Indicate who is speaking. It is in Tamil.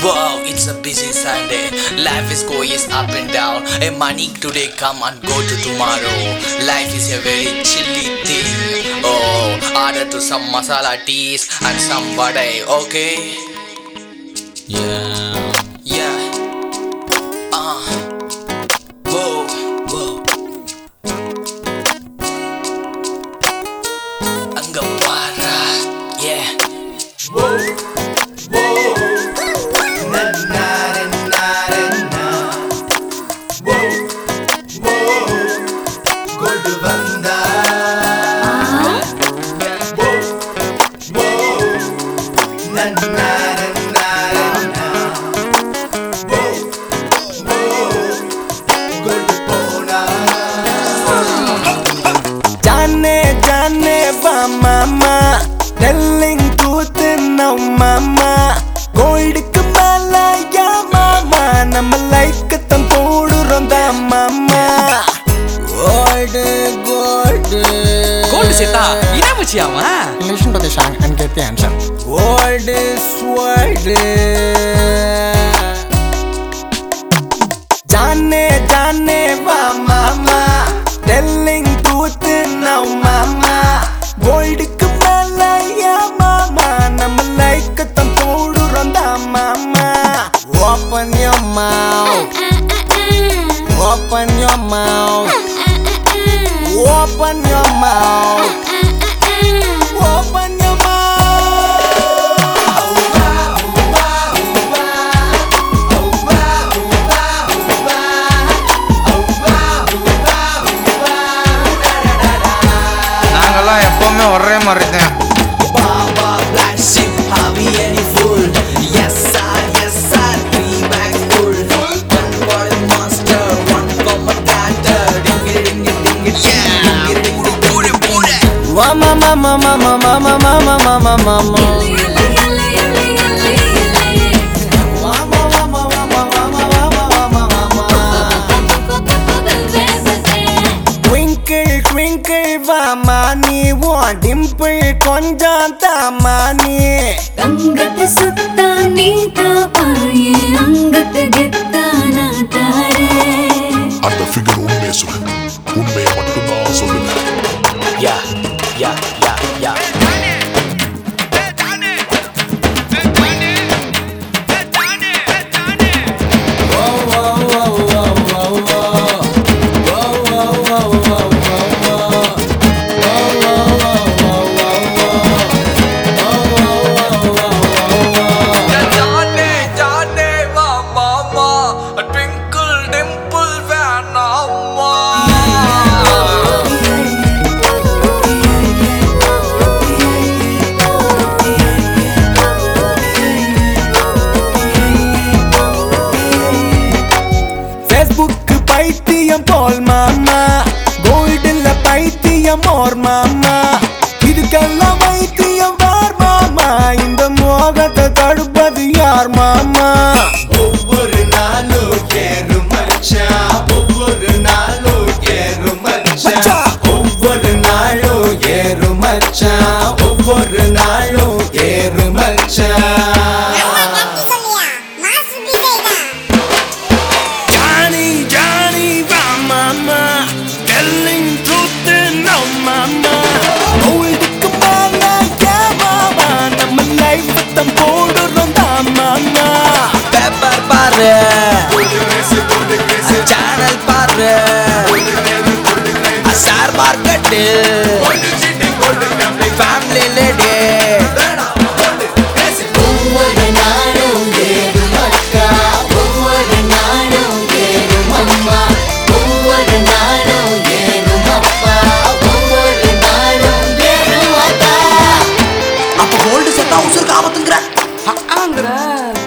Speaker 1: Wow, it's a busy Sunday. Life is going up and down. And money today come and go to tomorrow. Life is a very chilly thing. Oh, order to some masala teas and some vada, okay? Yeah. Whoa, whoa. Anga para, yeah. Whoa.
Speaker 2: Mama, telling truth now, mama. Gold kumala ya mama, nam like tam podu ronda mama.
Speaker 3: Gold seta, ina muchiyama.
Speaker 2: Listen to the song and get the answer. Gold is world. Jane wa mama, telling truth now, mama. Gold kumala ya mama, nam like tam podu ronda mama. Open your mouth, open your mouth, open your mouth, open your mouth.
Speaker 4: நாங்கெல்லாம் எப்பவுமே ஒரே மாதிரி தான்.
Speaker 1: Baba black sheep, Javi any fool. Yes sir, 3 bags full. One body monster, one common gator. Ding it, yeah. Put it.
Speaker 2: Mama. Twinkle vamani, one dimple konjam tamani.
Speaker 5: Angat sutta neeta paaye, angat gitta na tare.
Speaker 6: அந்த ஃபிகர் உண்மையை சொல்லு, உண்மையை மட்டும்தான் சொல்லுங்க.
Speaker 1: Yeah.
Speaker 2: பைத்தியம் போல் மாமா, கோல்டுல பைத்தியம் ஓர் மாமா. இதுக்கெல்லாம் வைத்தியம் வார் மாமா, இந்த மோகத்தை தடுப்பது யார் மாமா? ஒவ்வொரு நாளும் ஏறு மச்சான், ஒவ்வொரு நாளும் ஏறு மச்சான், ஒவ்வொரு நாளும் ஏறு மச்சான், ஒவ்வொரு நாளும் ஏறு மச்சான்.
Speaker 1: Pepper பாரு, channel பாரு, share market, family lady.
Speaker 5: ஒவ்வொரு நாளும் ஏறு மக்கா, ஒவ்வொரு நாளும் ஏறு மம்மா, ஒவ்வொரு நாளும் ஏறு அப்பா, ஒவ்வொரு நாளும் ஏறு அக்கா.
Speaker 1: அப்ப கோல்டு செத்தா உசுருக்கு ஆபத்துங்கிற
Speaker 3: ஆங்கற